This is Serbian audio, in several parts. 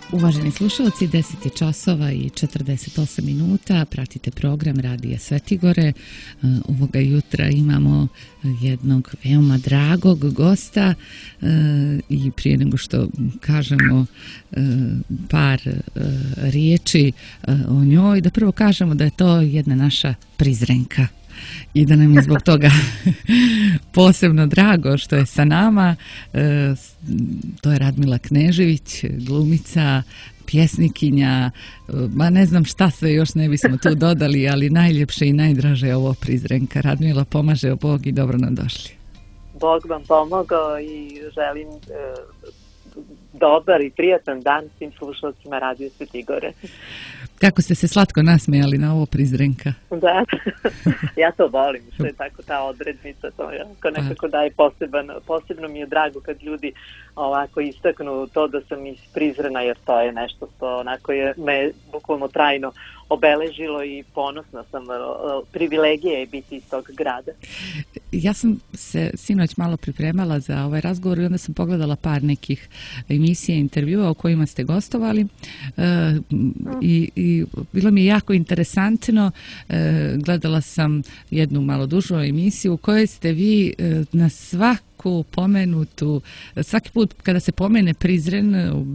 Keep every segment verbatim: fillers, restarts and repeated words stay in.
Uvaženi slušalci, deset je časova i četrdeset osam minuta, pratite program Radija Svetigore. Ovoga jutra imamo jednog veoma dragog gosta i prije nego što kažemo par riječi o njoj, da prvo kažemo da je to jedna naša Prizrenka i da nam je zbog toga posebno drago što je sa nama. E, to je Radmila Knežević, glumica, pjesnikinja, ma ne znam šta sve još ne bismo tu dodali, ali najljepše i najdraže je ovo Prizrenka. Radmila, pomaže Bog i dobro nam došli. Bog vam pomogao i želim e, dobar i prijatan dan svim slušalcima Radio Svetigore. Kako ste se slatko nasmejali na ovo Prizrenka. Da, ja to volim, što je tako ta odrednica, to jako nekako daje poseban, posebno mi je drago kad ljudi ovako istaknu to da sam iz Prizrena, jer to je nešto što onako je me bukvalno trajno obeležilo i ponosna sam, privilegija je biti iz tog grada. Ja sam se sinoć malo pripremala za ovaj razgovor i onda sam pogledala par nekih emisija, intervjua o kojima ste gostovali e, i, i bilo mi je jako interesantno. E, gledala sam jednu malo dužu emisiju u kojoj ste vi e, na svaku pomenutu, svaki put kada se pomene Prizren,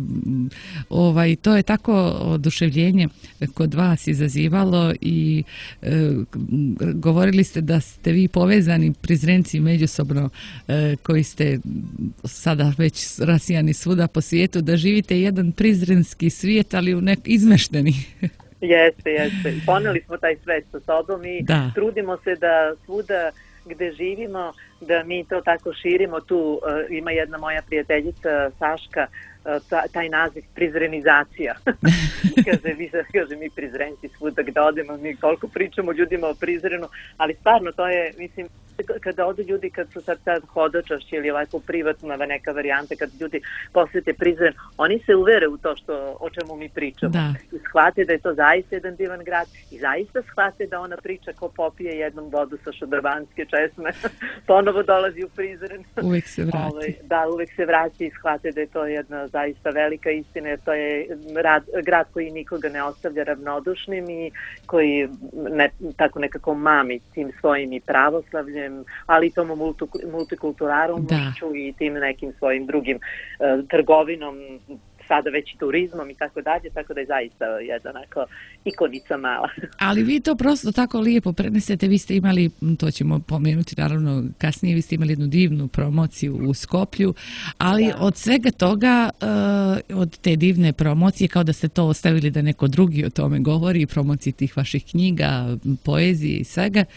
ovaj, to je tako oduševljenje kod vas izazivalo i e, govorili ste da ste vi povezani Prizrenci međusobno e, koji ste sada već rasijani svuda po svijetu, da živite jedan prizrenski svijet, ali u nek izmešteni. Jeste, jeste. Poneli smo taj svet sa sobom i da. Trudimo se da svuda gde živimo, da mi to tako širimo. Tu uh, ima jedna moja prijateljica Saška, uh, taj naziv Prizrenizacija. kaže, vi, kaže, mi Prizrenci svuda gde odemo, mi koliko pričamo ljudima o Prizrenu, ali stvarno to je, mislim, kada odu ljudi, kad su sad sad hodočašći ili ovako privatna neka varijanta, kad ljudi posjete Prizren, oni se uvere u to što, o čemu mi pričamo. Da. I shvate da je to zaista jedan divan grad i zaista shvate da ona priča ko popije jednom vodu sa šodrabanske česme, ponovo dolazi u Prizren. Uvijek se vrati. Ove, da, uvijek se vrati i shvate da je to jedna zaista velika istina, jer to je rad, grad koji nikoga ne ostavlja ravnodušnim i koji ne, tako nekako mami tim svojim i pravoslavljem, ali i tom multikulturarom i tim nekim svojim drugim uh, trgovinom, sada već i turizmom i tako dalje, tako da je zaista jedna onako ikonica mala. Ali vi to prosto tako lijepo prenesete, vi ste imali, to ćemo pomenuti naravno kasnije, vi ste imali jednu divnu promociju u Skoplju, ali da. Od svega toga, od te divne promocije, kao da ste to ostavili da neko drugi o tome govori, promociji tih vaših knjiga, poezije i svega,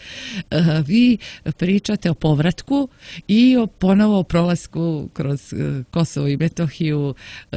vi pričate o povratku i o ponovo prolasku kroz Kosovo i Metohiju,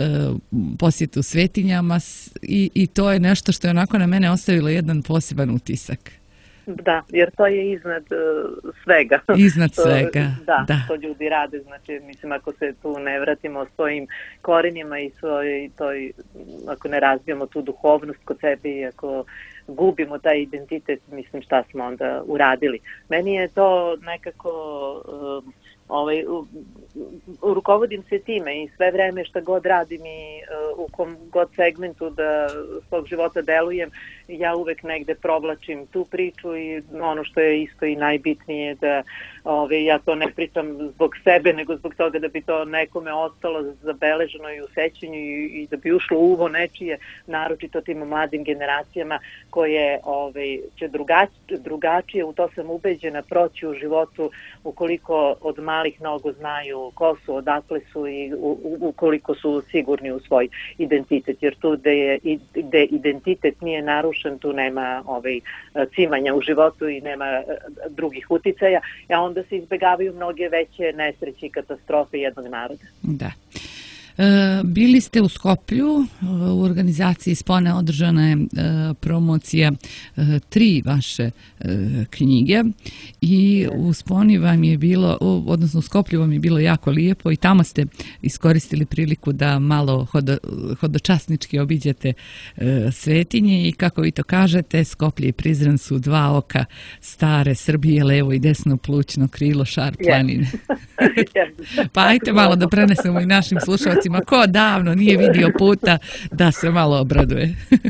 posjetu svetinjama i, i to je nešto što je onako na mene ostavilo jedan poseban utisak. Da, jer to je iznad uh, svega. Iznad svega, da, da. To ljudi rade, znači, mislim, ako se tu ne vratimo svojim korenima i svoj, toj, ako ne razvijamo tu duhovnost kod sebe i ako gubimo taj identitet, mislim, šta smo onda uradili. Meni je to nekako... Uh, Ovaj, u, u, rukovodim se time i sve vreme što god radim i uh, u kom god segmentu da svog života delujem, ja uvek negde provlačim tu priču i ono što je isto i najbitnije da ovaj, ja to ne pričam zbog sebe, nego zbog toga da bi to nekome ostalo zabeleženo i u sećanju i, i da bi ušlo u uvo nečije, naročito tim mladim generacijama koje ovaj, će drugačije, drugačije, u to sam ubeđena, proći u životu ukoliko od malih nogu znaju ko su, odakle su i u, u, ukoliko su sigurni u svoj identitet, jer tu gde, je, gde identitet nije narušen, tu nema ovaj, cimanja u životu i nema drugih uticaja, a onda se izbegavaju mnoge veće nesreće i katastrofe jednog naroda. Da. Bili ste u Skoplju, u organizaciji Spone održana je promocija tri vaše knjige i u Sponi vam je bilo, odnosno u Skoplju vam je bilo jako lijepo i tamo ste iskoristili priliku da malo hodo, hodočasnički obiđete svetinje i kako vi to kažete, Skoplje i Prizren su dva oka stare Srbije, levo i desno plućno krilo šar planine. Pa ajte malo da prenesemo i našim slušalcima Ma ko davno nije vidio puta da se malo obraduje.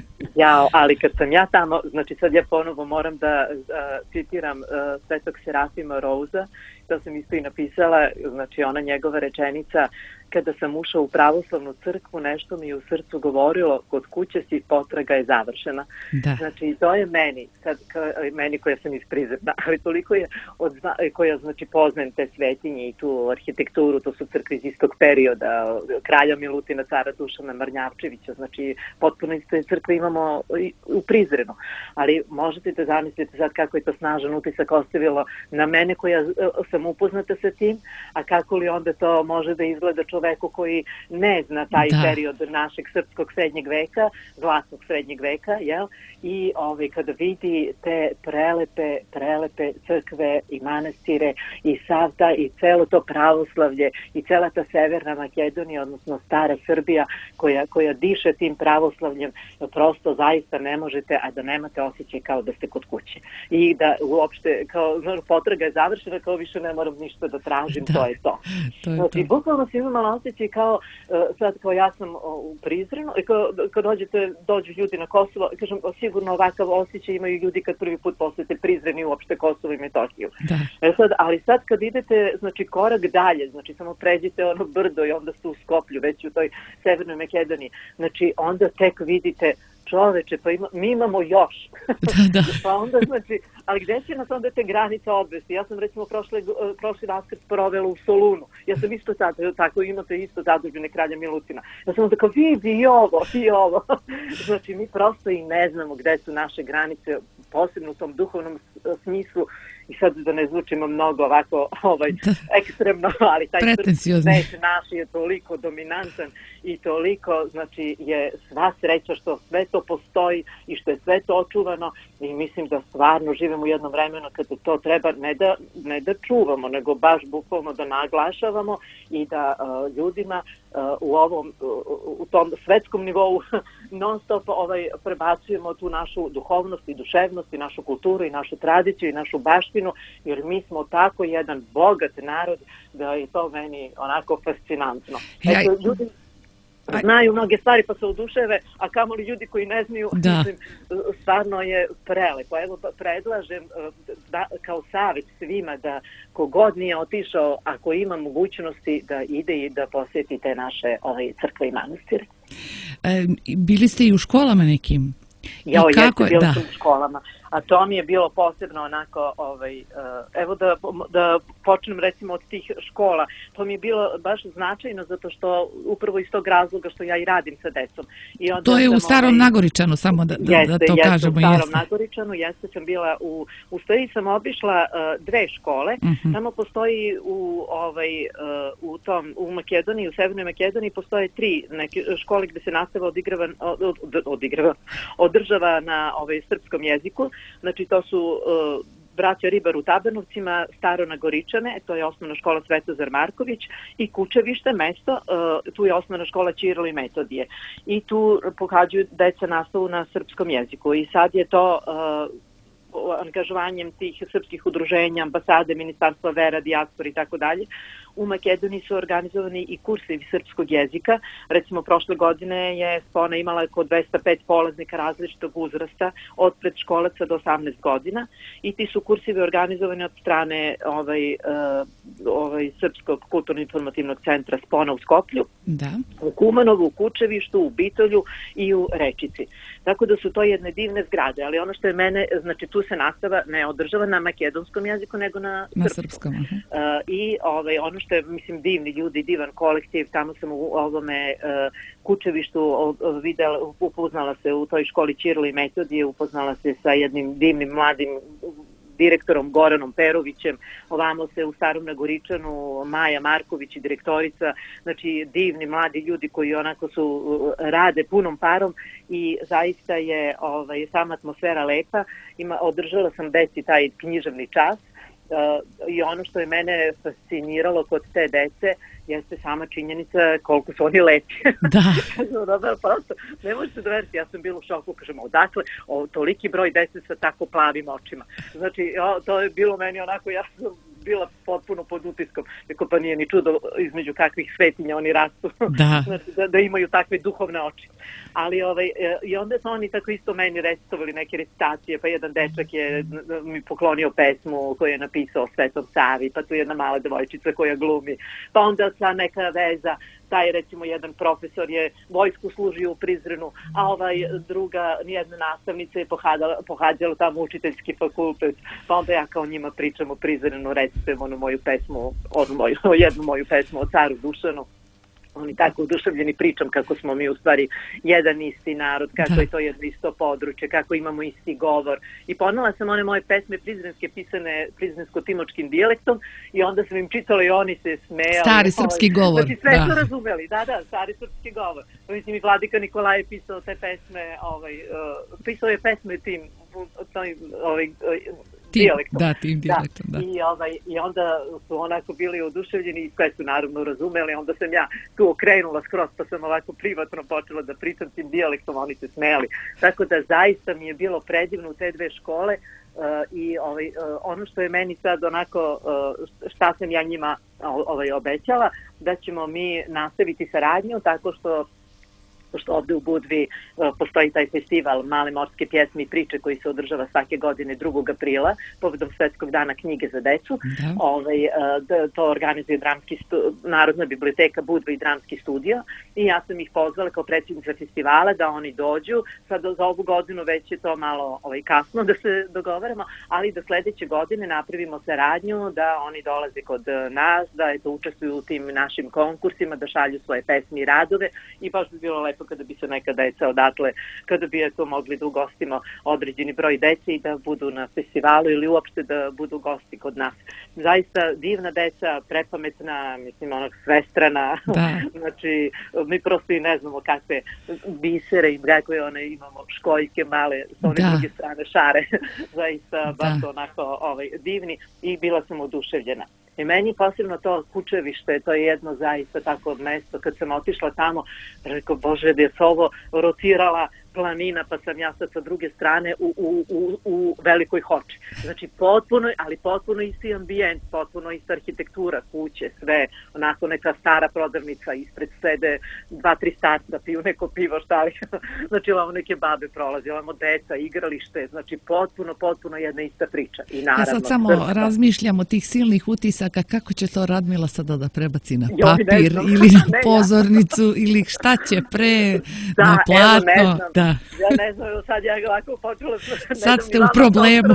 Ja, ali kad sam ja tamo, znači sad ja ponovo moram da uh, citiram uh, Svetog Serafima Rouza, to sam isto i napisala, znači ona njegova rečenica: kada sam ušao u pravoslavnu crkvu, nešto mi je u srcu govorilo, kod kuće si, potraga je završena. Da. Znači, to je meni, sad, ka, meni koja sam iz Prizrena, ali toliko je, od, koja znači poznajem te svetinje i tu arhitekturu, to su crkve iz istog perioda, kralja Milutina, cara Dušana Mrnjavčevića, znači potpuno iste crkve imamo u Prizrenu. Ali možete da zamislite sad kako je to snažan utisak ostavilo na mene koja sam upoznata sa tim, a kako li onda to može da izgleda čoveku koji ne zna taj da. period našeg srpskog srednjeg veka, zlatnog srednjeg veka, jel? I ovaj, kada vidi te prelepe, prelepe crkve i manastire i savta i celo to pravoslavlje i cela ta Severna Makedonija, odnosno stara Srbija koja, koja diše tim pravoslavljem, prosto zaista ne možete, a da nemate osjećaj kao da ste kod kuće. I da uopšte, kao potraga je završena, kao više ne moram ništa da tražim, da, to je to. to, je znači, to. Bukvalno sam imala osjećaj kao, uh, sad kao ja sam uh, u Prizrenu, i kao, kad dođete, dođu ljudi na Kosovo, kažem, sigurno ovakav osjećaj imaju ljudi kad prvi put posete Prizren i uopšte Kosovo i Metohiju. Da. E sad, ali sad kad idete, znači, korak dalje, znači, samo pređite ono brdo i onda ste u Skoplju, već u toj Severnoj Makedoniji, znači, onda tek vidite čoveče, pa ima, mi imamo još. Da, da. Pa onda, znači, ali gde će nas onda te granice odvesti? Ja sam recimo prošle, prošli Vaskrs provela u Solunu. Ja sam isto sad, tako imate isto zadužbine kralja Milutina. Ja sam onda kao, vidi i ovo, i ovo. Znači, mi prosto i ne znamo gde su naše granice, posebno u tom duhovnom smislu. I sad da ne zvučimo mnogo ovako ovaj, ekstremno, ali taj svet naš je toliko dominantan i toliko, znači, je sva sreća što sve to postoji i što je sve to očuvano i mislim da stvarno živimo u jednom vremenu kada to treba ne da, ne da čuvamo, nego baš bukvalno da naglašavamo i da uh, ljudima uh, u ovom, uh, u tom svetskom nivou non stop ovaj, prebacujemo tu našu duhovnost i duševnost i našu kulturu i našu tradiciju i našu baštinu, jer mi smo tako jedan bogat narod da je to meni onako fascinantno. Eto, ljudi znaju mnoge stvari pa se oduševe, a kamoli ljudi koji ne znaju, da. Mislim, stvarno je prelepo. Evo predlažem da, kao savjet svima da kogod nije otišao, ako ima mogućnosti da ide i da posjeti te naše ovaj, crkve i manastire. E, bili ste i u školama nekim? Jo, jeste, bila da. sam u školama. A to mi je bilo posebno onako, ovaj, uh, evo da, da počnem recimo od tih škola, to mi je bilo baš značajno zato što upravo iz tog razloga što ja i radim sa decom. I onda to je sam, u Starom ovaj, Nagoričanu, samo da, da, jeste, da to jeste, kažemo. U Starom jeste. Nagoričanu, jeste, sam bila u, u stvari sam obišla uh, dve škole, uh-huh. Tamo postoji u, ovaj, uh, u, tom, u Makedoniji, u Severnoj Makedoniji postoje tri neke škole gde se nastava odigrava, od, od, odigrava, održava na ovaj, srpskom jeziku. Znači, to su uh, braća Ribar u Tabanovcima, Staro Nagoričane, to je osnovna škola Svetozar Marković, i Kučevište, mesto, uh, tu je osnovna škola Ćirilo i Metodije. I tu pohađaju deca nastavu na srpskom jeziku. I sad je to uh, angažovanjem tih srpskih udruženja, ambasade, ministarstva vera, dijaspora i tako dalje. U Makedoniji su organizovani i kursevi srpskog jezika. Recimo, prošle godine je Spona imala oko dvesta pet polaznika različitog uzrasta, od predškolaca do osamnaest godina. I ti su kursevi organizovani od strane ovaj, uh, ovaj, Srpskog kulturno-informativnog centra Spona u Skoplju, da. U Kumanovu, u Kučevištu, u Bitolju i u Rečici. Tako da su to jedne divne zgrade, ali ono što je mene, znači tu se nastava ne održava na makedonskom jeziku, nego na, na srpskom. srpskom. Uh-huh. Uh, I ovaj, ono što je, mislim, divni ljudi, divan kolektiv, tamo sam u ovome uh, Kučevištu videla, upoznala se u toj školi Ćirilo i Metodije, upoznala se sa jednim divnim mladim direktorom Goranom Perovićem, ovamo se u Starom Nagoričanu Maja Marković i direktorica, znači divni mladi ljudi koji onako su rade punom parom i zaista je ovaj, sama atmosfera lepa. Ima, održala sam deci taj književni čas. Uh, i ono što je mene fasciniralo kod te dece jeste sama činjenica koliko su oni lepi. Da. da prosto, ne možete da veriti, ja sam bila u šoku, kažem, odakle o, toliki broj dece sa tako plavim očima. Znači, o, to je bilo meni onako, ja sam bila potpuno pod utiskom. Rekao, pa nije ni čudo između kakvih svetinja oni rastu, da. znači, da, da imaju takve duhovne oči. Ali ovaj, i onda su oni tako isto meni recitovali neke recitacije, pa jedan dečak je mi poklonio pesmu koju je napisao o Svetom Savi, pa tu jedna mala devojčica koja glumi, pa onda sa neka veza, taj recimo jedan profesor je vojsku služio u Prizrenu, a ovaj druga, nijedna nastavnica je pohađala, pohađala tamo učiteljski fakultet, pa onda ja kao njima pričam o Prizrenu, recitujem onu moju pesmu, onu moju, jednu moju pesmu o caru Dušanu. Oni tako uduševljeni pričam kako smo mi u stvari jedan isti narod, kako da. je to jedno isto područje, kako imamo isti govor. I ponela sam one moje pesme prizrenske pisane prizrensko-timočkim dijalektom i onda sam im čitala i oni se smejali. Stari srpski ovaj, govor. Znači sve da. su razumeli, da, da, stari srpski govor. Mislim i Vladika Nikolaj je pisao te pesme, ovaj, uh, pisao je pesme tim, taj, ovaj, uh, dijalektom. Da, tim dijalektom, da. da. I, ovaj, I onda su onako bili oduševljeni i sve su naravno razumeli. Onda sam ja tu okrenula skroz, pa sam ovako privatno počela da pričam tim dijalektom, oni se smejali. Tako da zaista mi je bilo predivno u te dve škole uh, i ovaj, uh, ono što je meni sad onako, uh, šta sam ja njima ovaj, obećala, da ćemo mi nastaviti saradnju tako što pošto ovde u Budvi uh, postoji taj festival Male morske pjesme i priče koji se održava svake godine drugog aprila povodom Svetskog dana knjige za decu. Da. Ovaj, uh, to organizuje dramski stu, Narodna biblioteka Budva i dramski studio i ja sam ih pozvala kao predsjednica festivala da oni dođu. Sad za ovu godinu već je to malo ovaj, kasno da se dogovaramo, ali da sledeće godine napravimo saradnju, da oni dolaze kod nas, da eto, učestvuju u tim našim konkursima, da šalju svoje pesme i radove i baš bi bilo lepo kada bi se neka deca odatle, kada bi eto mogli da ugostimo određeni broj dece i da budu na festivalu ili uopšte da budu gosti kod nas. Zaista divna deca, prepametna, mislim onog svestrana, da. Znači mi prosto i ne znamo kakve bisere i kakve one imamo školjke male s one da. druge strane šare, zaista baš da. onako ovaj, divni i bila sam oduševljena. I meni posebno to Kučevište, to je jedno zaista tako mesto, kad sam otišla tamo, rekao, Bože, da je se ovo rotirala planina, pa sam ja sad sa druge strane u, u, u, u Velikoj Hoči. Znači potpuno, ali potpuno isti ambijent, potpuno ista arhitektura, kuće, sve, onako neka stara prodavnica, ispred sede dva, tri starca, piju neko pivo, šta li, znači ovamo neke babe prolazi, ovamo deca, igralište, znači potpuno, potpuno jedna ista priča. I naravno, ja sad samo srpska. razmišljam o tih silnih utisaka, kako će to Radmila sada da prebaci na papir jo, ili na pozornicu ne, ili šta će pre da, na platno. Evo, ne znam. Da. Ja ne znam, sad ja ovako počela... Sad ste u problemu.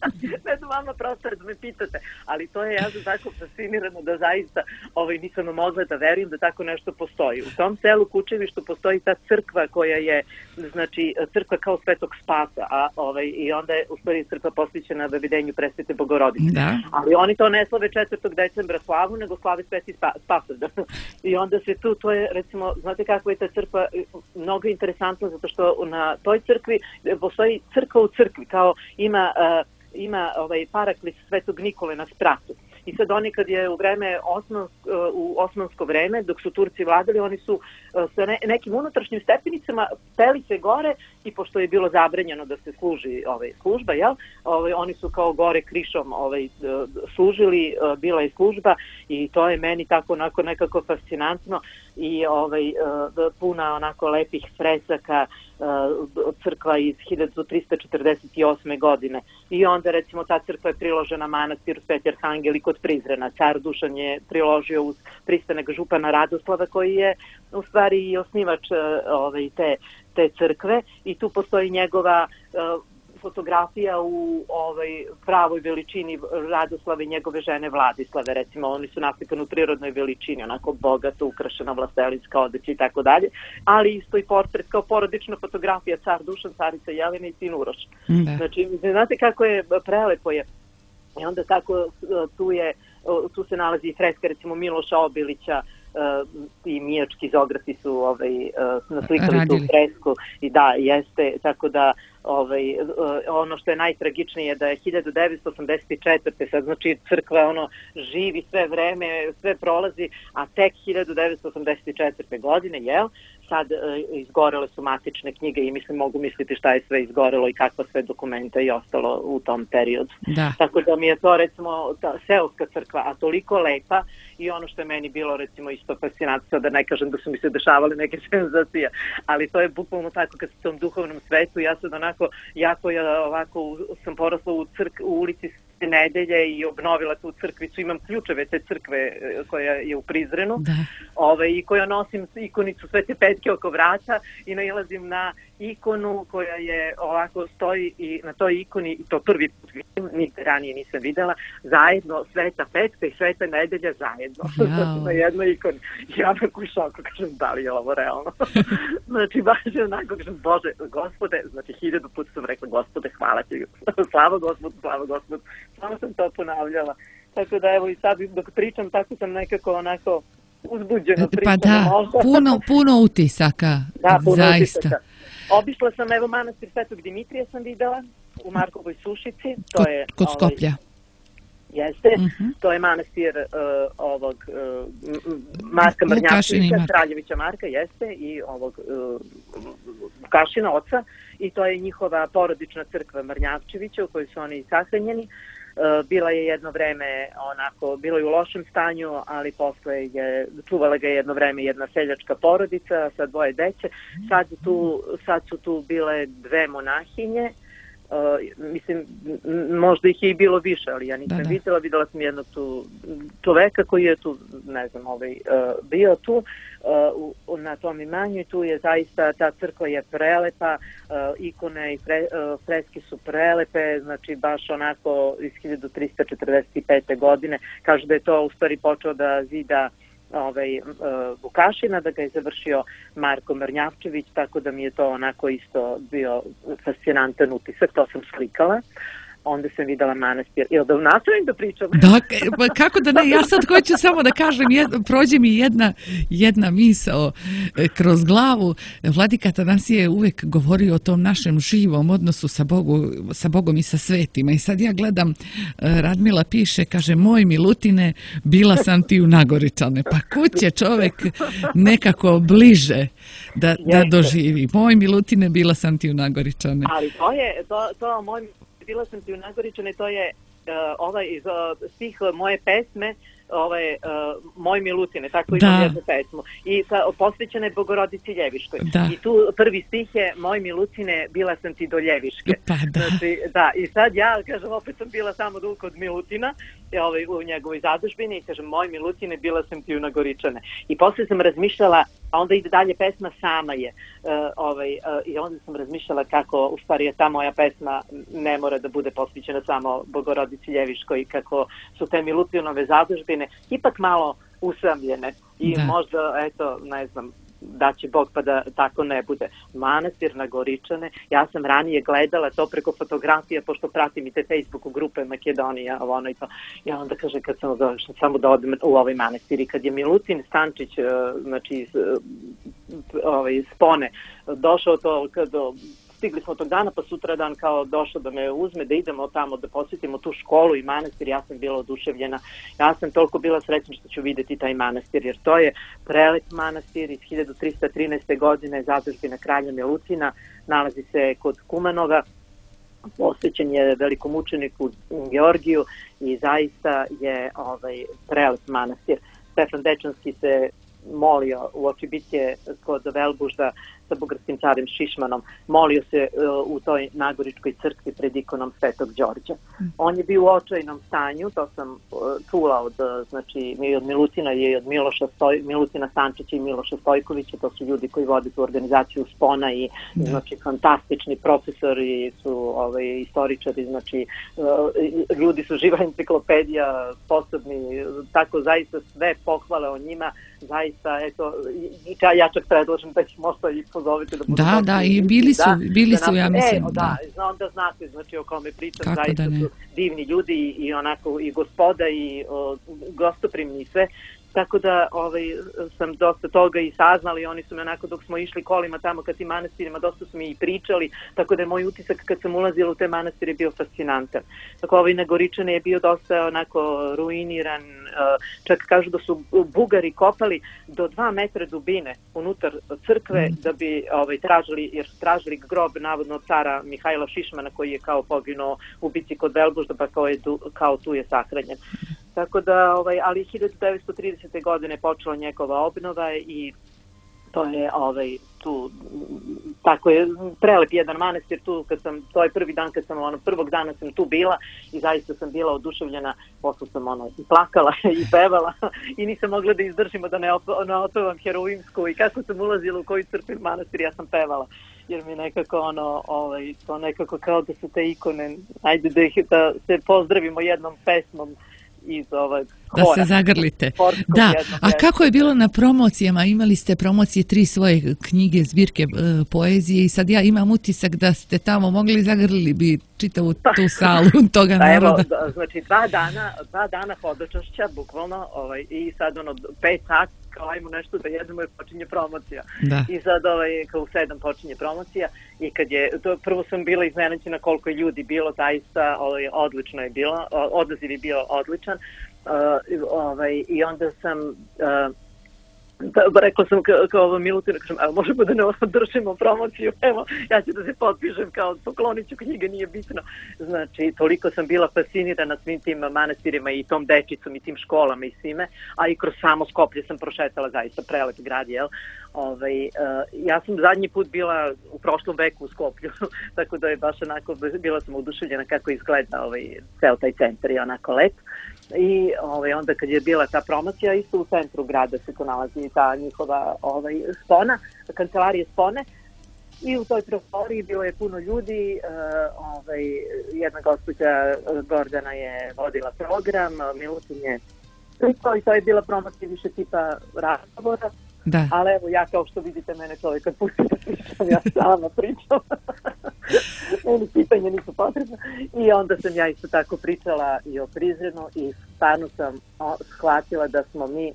Ne znam vama prostor da me pitate, ali to je, ja sam tako fascinirana da zaista ovaj, nisam mogla da verujem da tako nešto postoji. U tom selu Kučevištu postoji ta crkva koja je, znači, crkva kao Svetog Spasa, a ovaj, i onda je u stvari crkva posvećena Vavedenju Presvete Bogorodice. Da. Ali oni to ne slave četvrtog decembra slavu, nego slave Sveti Spasovdan. I onda se tu, to je, recimo, znate kako je ta crkva mnogo interesantna, zato što na toj crkvi postoji crkva u crkvi, kao ima, uh, ima ovaj paraklis Svetog Nikole na spratu. I sad oni kad je u vreme osmansk, u osmansko vreme, dok su Turci vladali, oni su sa ne, nekim unutrašnjim stepenicama peli se gore i pošto je bilo zabranjeno da se služi ovaj, služba, jel? Ovaj, oni su kao gore krišom ovaj, služili, bila je služba i to je meni tako onako nekako fascinantno i ovaj, puna onako lepih fresaka, crkva iz hiljadu trista četrdeset osme godine. I onda recimo ta crkva je priložena manastiru Sveti Arhangel i kod Prizrena. Car Dušan je priložio uz pristanak župana Radoslava koji je u stvari i osnivač ovaj, te, te crkve i tu postoji njegova uh, fotografija u ovaj pravoj veličini Radoslave i njegove žene Vladislave, recimo oni su naslikani u prirodnoj veličini, onako bogato ukrašena vlastelinska odeća i tako dalje, ali isto i portret kao porodična fotografija car Dušan, carica Jelena i sin Uroš. Mm. Znači, znate kako je prelepo je. I onda tako tu je, tu se nalazi i freska recimo Miloša Obilića, i mijački zografi su ovaj, naslikali tu fresku i da, jeste, tako da ovaj, ono što je najtragičnije da je hiljadu devetsto osamdeset četvrte sad znači crkva ono živi sve vreme, sve prolazi, a tek hiljadu devetsto osamdeset četvrte godine, jel? Sad e, izgorele su matične knjige i mislim mogu misliti šta je sve izgorelo i kakva sve dokumenta i ostalo u tom periodu. Da. Tako da mi je to recimo ta seoska crkva, a toliko lepa i ono što je meni bilo recimo isto fascinantno, da ne kažem da su mi se dešavale neke senzacije, ali to je bukvalno tako kad sam u tom duhovnom svetu, ja sam onako jako ja ovako sam porasla u crk u ulici Nedelje i obnovila tu crkvicu, imam ključeve te crkve koja je u Prizrenu, ovaj, i koja nosim ikonicu Svete Petke oko vrata i nailazim na ikonu koja je ovako stoji i na toj ikoni, i to prvi put vidim, nikad ranije nisam videla, zajedno Sveta Petka i Sveta Nedelja zajedno, znači na jednoj ikoni. Ja onako u šoku, kažem, da li je ovo realno? Znači, baš je onako, kažem, Bože, Gospode, znači hiljadu puta sam rekla, Gospode, hvala ti, slava Gospodu, slava Gospodu, samo sam to ponavljala. Tako da, evo, i sad dok pričam, tako sam nekako onako uzbuđeno pričam. Pa da, puno, puno utisaka, da, puno zaista. Utisaka. Obišla sam, evo, manastir Svetog Dimitrija sam videla u Markovoj Sušici. To kod, je, kod Skoplja. Ovaj, jeste, uh-huh. To je manastir uh, ovog uh, Marka Mrnjavčevića, Kraljevića Marka, jeste, i ovog uh, Vukašina oca, i to je njihova porodična crkva Mrnjavčevića u kojoj su oni sahranjeni. Bila je jedno vreme onako, bilo je u lošem stanju, ali posle je, čuvala ga je jedno vreme jedna seljačka porodica sa dvoje dece. Sad, tu, sad su tu bile dve monahinje, uh, mislim, možda ih je i bilo više, ali ja nisam da, da. videla, videla sam jednog tu čoveka koji je tu, ne znam, ovaj, uh, bio tu, Uh, na tom imanju i tu je zaista, ta crkva je prelepa, uh, ikone i fre, uh, freske su prelepe, znači baš onako iz hiljadu trista četrdeset pete godine, kažu da je to u stvari počeo da zida ovaj, uh, Vukašina, da ga je završio Marko Mrnjavčević, tako da mi je to onako isto bio fascinantan utisak, to sam slikala. Onda sam videla manastir. Jel da nastavim da pričam? Da, kako da ne? Ja sad hoću samo da kažem, jed, prođe mi jedna, jedna misao kroz glavu. Vladika Atanasije je uvek govorio o tom našem živom odnosu sa, Bogu, sa Bogom i sa svetima. I sad ja gledam, Radmila piše, kaže, moj Milutine, bila sam ti u Nagoričane. Pa kud će čovek nekako bliže da, da doživi? Moj Milutine, bila sam ti u Nagoričane. Ali to je, to, to moj bila sam ti u Nagoričane, to je uh, ovaj iz uh, svih uh, moje pesme, ovaj uh, Moj Milutine, tako imam jednu pesmu. I ta, posvećena je Bogorodici Ljeviškoj. Da. I tu prvi stih je Moj Milutine, bila sam ti do Ljeviške. Pa da. Znači, da. I sad ja, kažem, opet sam bila samo kod Milutina, ovaj, u njegovoj zadužbini, i kažem, Moj Milutine, bila sam ti u Nagoričane. I posle sam razmišljala, a onda ide dalje pesma Sama je. Uh, ovaj, uh, I onda sam razmišljala kako, u stvari, je ta moja pesma ne mora da bude posvećena samo Bogorodici Ljeviškoj, kako su te Milutinove zadužbine ipak malo usamljene i da. Možda, eto, ne znam, da će Bog pa da tako ne bude. Manastir Nagoričane, ja sam ranije gledala to preko fotografija, pošto pratim i te Facebook grupe Makedonija, ono i to. Ja onda kaže, kad sam došla samo da odem u ovaj manastir i kad je Milutin Stančić, znači iz ovaj, Spone, došao to kad stigli smo tog dana, pa sutra dan kao došao da me uzme, da idemo tamo, da posjetimo tu školu i manastir, ja sam bila oduševljena. Ja sam toliko bila srećna što ću vidjeti taj manastir, jer to je prelep manastir iz hiljadu trista trinaeste. godine, zadužbina kralja Milutina, nalazi se kod Kumanova, posvećen je velikom učeniku Georgiju i zaista je ovaj prelep manastir. Stefan Dečanski se molio u oči bitke kod Velbužda sa bugarskim carem Šišmanom, molio se uh, u toj Nagoričkoj crkvi pred ikonom Svetog Đorđa. Mm. On je bio u očajnom stanju, to sam uh, čula od, znači, i od Milutina i od Miloša Stoj, Milutina Stančića i Miloša Stojkovića, to su ljudi koji vode tu organizaciju Spona i mm. znači, fantastični profesori su ovaj, istoričari, znači uh, ljudi su živa enciklopedija, sposobni, tako zaista sve pohvale o njima, zaista, eto, i, i ja čak predlažem da ih možda i pozovete da budu... Da, da, i bili su, da, bili su, ja mislim, e, da. Da, onda znate, znači, o kome pričam, kako zaista su divni ljudi i, i onako, i gospoda i o, gostoprimni i sve, tako da ovaj, sam dosta toga i saznali, oni su me onako dok smo išli kolima tamo ka tim manastirima, dosta su mi i pričali, tako da je moj utisak kad sam ulazila u te manastire bio fascinantan. Tako ovaj na Goričane je bio dosta onako ruiniran, čak kažu da su Bugari kopali do dva metra dubine unutar crkve da bi ovaj, tražili, jer su tražili grob navodno od cara Mihajla Šišmana koji je kao poginuo u bici kod Belbužda, pa kao, je, kao tu je sahranjen. Tako da, ovaj, ali hiljadu devetsto tridesete. godine počela njegova obnova i to je ovaj, tu, tako je prelep jedan manastir tu, kad sam, to je prvi dan kad sam, ono, prvog dana sam tu bila i zaista sam bila oduševljena, posle sam ono, i plakala i pevala i nisam mogla da izdržimo da ne, op, ne opevam heroimsku i kako sam ulazila u koji crkveni manastir, ja sam pevala. Jer mi nekako ono, ovaj, to nekako kao da su te ikone, ajde da, ih, da se pozdravimo jednom pesmom iz ovog da hora. Se zagrlite. Da, a kako je bilo na promocijama? Imali ste promocije tri svoje knjige, zbirke e, poezije i sad ja imam utisak da ste tamo mogli zagrlili bi čitavu tu salu toga naroda. Pa evo, znači dva dana, dva dana hodočašća, bukvalno, ovaj, i sad ono, pet sati, kao ajmo nešto da jedemo i počinje promocija. Da. I sad ovaj, kao u sedam počinje promocija i kad je, to, prvo sam bila iznenađena koliko je ljudi bilo, zaista ovaj, odlično je bilo, odaziv je bio odličan. Uh, ovaj, i onda sam uh, da, rekla sam kao ovo Milutina, kažem, evo možemo da ne održimo promociju, evo ja ću da se potpišem kao poklonit ću knjige, nije bitno. Znači, toliko sam bila fascinirana svim tim manastirima i tom dečicom i tim školama i svime, a i kroz samo Skoplje sam prošetala, zaista prelep grad, jel? Ovaj, uh, ja sam zadnji put bila u prošlom veku u Skoplju, tako da je baš onako, bila sam oduševljena kako izgleda ovaj, ceo taj centar i onako lep. I ovaj, onda kad je bila ta promocija, isto u centru grada se to nalazi ta njihova ovaj, spona, kancelarije spone i u toj prostoriji bilo je puno ljudi, uh, ovaj, jedna gospođa Gordana je vodila program, Milutin je i to je bila promocija više tipa razgovora. Da. Ali evo ja kao što vidite mene čovjek kad pusti da pričam, ja sama pričam. Meni pitanje nisu potrebno. I onda sam ja isto tako pričala i o Prizrenu i stvarno sam o, shvatila da smo mi,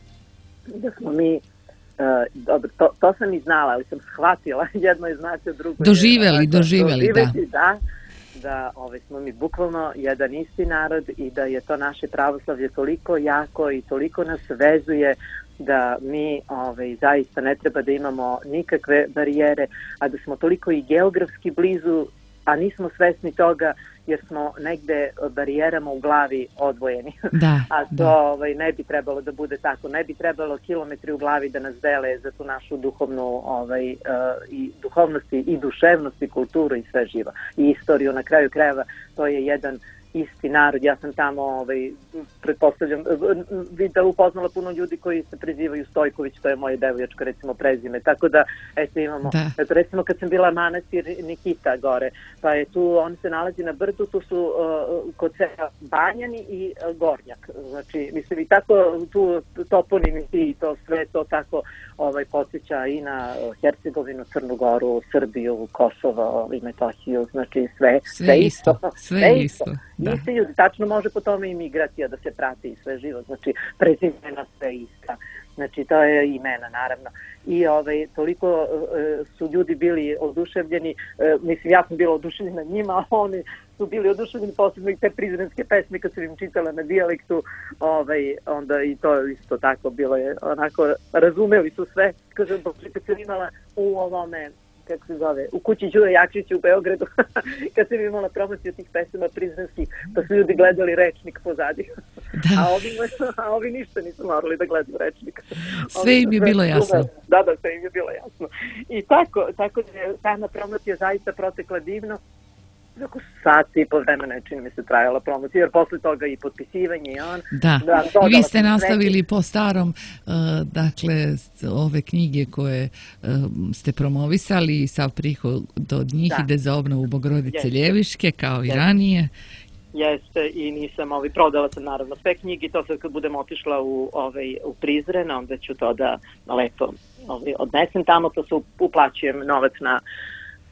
da smo mi, uh, dobro, to, to sam i znala, ali sam shvatila, jedno je znači od drugo. Doživjeli, je, doživjeli, doživjeli, da. da. da ovaj, smo mi bukvalno jedan isti narod i da je to naše pravoslavlje toliko jako i toliko nas vezuje da mi ovaj, zaista ne treba da imamo nikakve barijere, a da smo toliko i geografski blizu, a nismo svesni toga jer smo negde barijerama u glavi odvojeni. Da, a to da. Ovaj, ne bi trebalo da bude tako. Ne bi trebalo kilometri u glavi da nas dele za tu našu duhovnu ovaj, uh, i duhovnosti i duševnosti, kulturu i sve živo. I istoriju na kraju krajeva, to je jedan isti narod. Ja sam tamo, ovaj, pretpostavljam, videla, upoznala puno ljudi koji se prezivaju Stojković, to je moje devojačko, recimo, prezime. Tako da, eto, imamo, eto, recimo, kad sam bila manastir Nikita gore, pa je tu, on se nalazi na brdu, tu su uh, kod seba Banjani i uh, Gornjak. Znači, mislim, i tako tu toponimi i to sve to tako ovaj, podsjeća i na Hercegovinu, Crnu Goru, Srbiju, Kosovo i Metohiju, znači sve, sve, sve isto. Sve, sve isto. Da. Isti ljudi, tačno može po tome i migracija da se prati i sve živo, znači prezimena sve ista, znači to je imena naravno. I ovaj, toliko uh, su ljudi bili oduševljeni, uh, mislim ja sam bila oduševljena njima, a oni su bili oduševljeni posebno i te prizrenske pesme kad sam im čitala na dijalektu, ovaj, onda i to isto tako bilo je onako, razumeli su sve, kažem, kad sam imala u ovome, kako se zove, u kući Đure Jakšića u Beogradu, kad sam imala promociju tih pesama prizrenskih, pa su ljudi gledali rečnik pozadi. Da. A, ovi, a ovi ništa nisu morali da gledaju rečnik. Sve im je bilo jasno. Da, da, sve im je bilo jasno. I tako, tako da je sama promocija zaista protekla divno. Oko sati i po vremena je, čini mi se, trajala promocija, jer posle toga i potpisivanje i on. Da, da i vi ste nastavili sve po starom, uh, dakle, ove knjige koje uh, ste promovisali, sav prihod od njih da. ide za obnovu Bogorodice Jeste. Ljeviške, kao i Jeste. ranije. Jeste, i nisam, ovaj, prodala sam naravno sve knjige i to sad kad budem otišla u, ovaj, u Prizren, onda ću to da lepo ovaj, odnesem tamo, to se uplaćujem novac na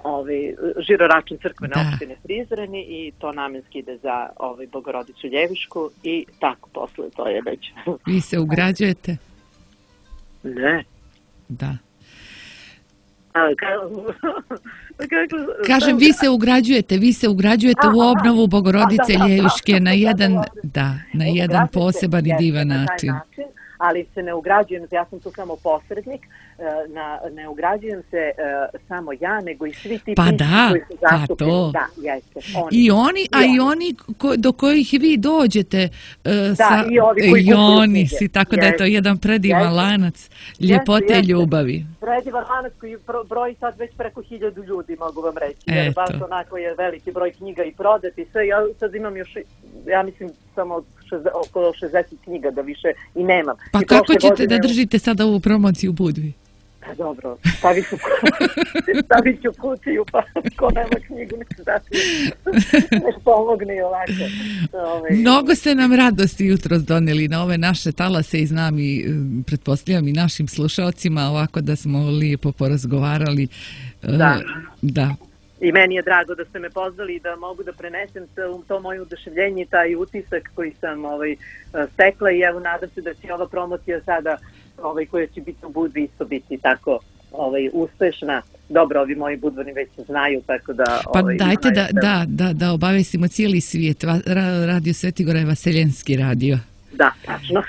ovaj, žiroračun crkvene Da. opštine Prizreni i to namenski ide za ovaj, Bogorodicu Ljevišku i tako posle to je već. Vi se ugrađujete? Ne. Da. A, kako, kako, Kažem, vi se ugrađujete, vi se ugrađujete u obnovu Bogorodice Ljeviške na jedan, da, na jedan poseban i divan način. Ali se ne ugrađujem, ja sam tu samo posrednik, na, ne ugrađujem se uh, samo ja, nego i svi ti pa pisci da, koji su zastupljeni. Pa to. Da, jeste, oni. I oni, a i oni ko, do kojih vi dođete uh, da, sa, i ovi koji i oni si, tako jeste, da je to jedan predivan jeste, lanac ljepote jeste, i ljubavi. Predivan lanac koji broj sad već preko hiljadu ljudi, mogu vam reći. Eto. Jer baš onako je veliki broj knjiga i prodati sve. Ja sad imam još, ja mislim, samo šezdeset, oko šezdeset knjiga da više i nemam. Pa I kako ćete godine, da držite sada ovu promociju u Budvi? Pa dobro, stavit ću, stavit ću kutiju, pa ko nema knjigu, nek dati, nek pomogne i ovako. Ove. Mnogo ste nam radosti jutros doneli na ove naše talase i znam i pretpostavljam i našim slušalcima, ovako da smo lijepo porazgovarali. Da. Da. I meni je drago da ste me pozvali i da mogu da prenesem to moje oduševljenje i taj utisak koji sam ovaj, stekla i evo nadam se da će ova promocija sada ovaj, koja će biti u Budvi isto biti tako ovaj, uspešna. Dobro, ovi moji budvani već znaju, tako da... Pa ovaj, dajte da, da, da, da obavestimo cijeli svijet. Radio Svetigora je Vaseljenski radio. Da, tačno.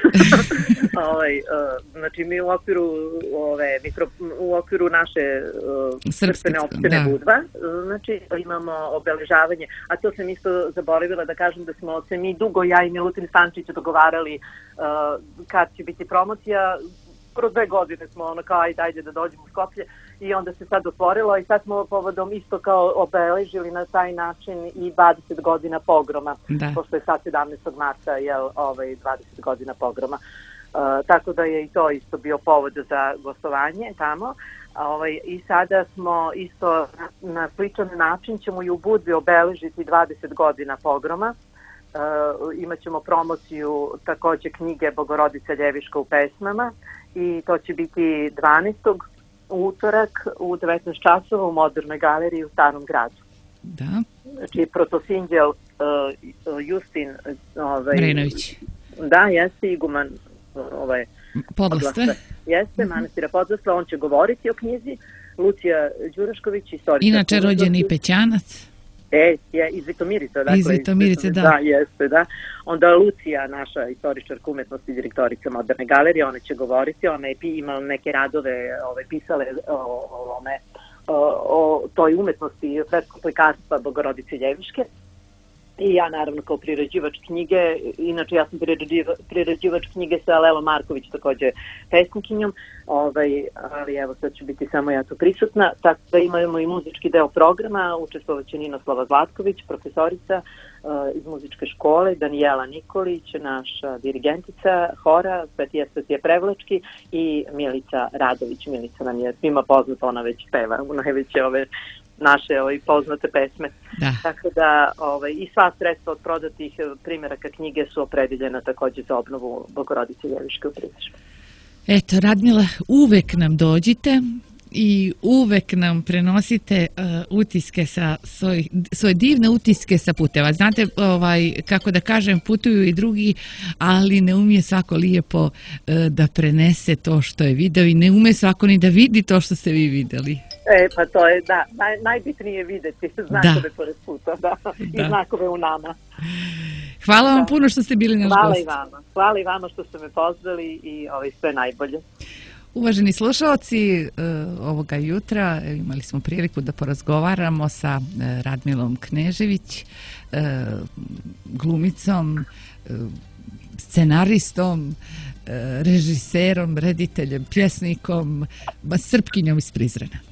ovaj, uh, znači mi u okviru ove mikro, u okviru naše uh, crkvene opštine da. Budva, znači imamo obeležavanje, a to sam isto zaboravila da kažem da smo se mi dugo, ja i Milutin Stančić dogovarali uh, kad će biti promocija. Kroz dve godine smo ono kao ajde, ajde da dođemo u Skoplje i onda se sad otvorilo i sad smo povodom isto kao obeležili na taj način i dvadeset godina pogroma, da. Pošto je sad sedamnaestog marta jel, ovaj, dvadeset godina pogroma. Uh, tako da je i to isto bio povod za gostovanje tamo. Ovaj, i sada smo isto na, na sličan način ćemo i u Budvi obeležiti dvadeset godina pogroma. Uh, imat ćemo promociju također knjige Bogorodica Ljeviška u pesmama i to će biti dvanaestog utorak u devetnaest časova u Modernoj galeriji u Starom gradu. Da. Znači protosinđel uh, Justin ovaj, Mrenović. Da, jeste iguman ovaj, Podlastre. Jeste, manastira Podlastre, on će govoriti o knjizi. Lucija Đurašković, istoričar. Inače rođeni Pećanac. E, je, iz Vitomirice. Dakle, iz Vitomirice, da. Da, jeste, da. Onda Lucija, naša istoričarka umetnosti, direktorica Moderne galerije, ona će govoriti, ona je imala neke radove, ove, pisale o, o, ome, o, o toj umetnosti freskovog slikarstva Bogorodice Ljeviške. I ja naravno kao priređivač knjige, inače ja sam priređiva, priređivač knjige sa Lelom Marković, također pesnikinjom, ovaj, ali evo sad ću biti samo ja tu prisutna, tako da imamo i muzički deo programa, učestvovat će Ninoslava Zlatković, profesorica uh, iz muzičke škole, Danijela Nikolić, naša dirigentica hora, Svetija Svetija Prevlački i Milica Radović. Milica nam je svima poznata, ona već peva u najveće ove naše ovaj, poznate pesme. Da. Tako da ovaj, i sva sredstva od prodatih primjeraka knjige su opredeljena također za obnovu Bogorodice Ljeviške u Prizrenu. Eto, Radmila, uvek nam dođite i uvek nam prenosite uh, utiske sa svoj, svoje divne utiske sa puteva. Znate, ovaj, kako da kažem, putuju i drugi, ali ne umije svako lijepo uh, da prenese to što je video i ne umije svako ni da vidi to što ste vi vidjeli. E, pa to je, da, naj, najbitnije je vidjeti znakove da. Pored puta, da, da. I znakove u nama. Hvala vam da. Puno što ste bili naš Hvala gost. I vama. Hvala i vama što ste me pozvali i ovaj, sve najbolje. Uvaženi slušalci, ovoga jutra imali smo priliku da porazgovaramo sa Radmilom Knežević, glumicom, scenaristom, režiserom, rediteljem, pjesnikom, Srpkinjom iz Prizrena.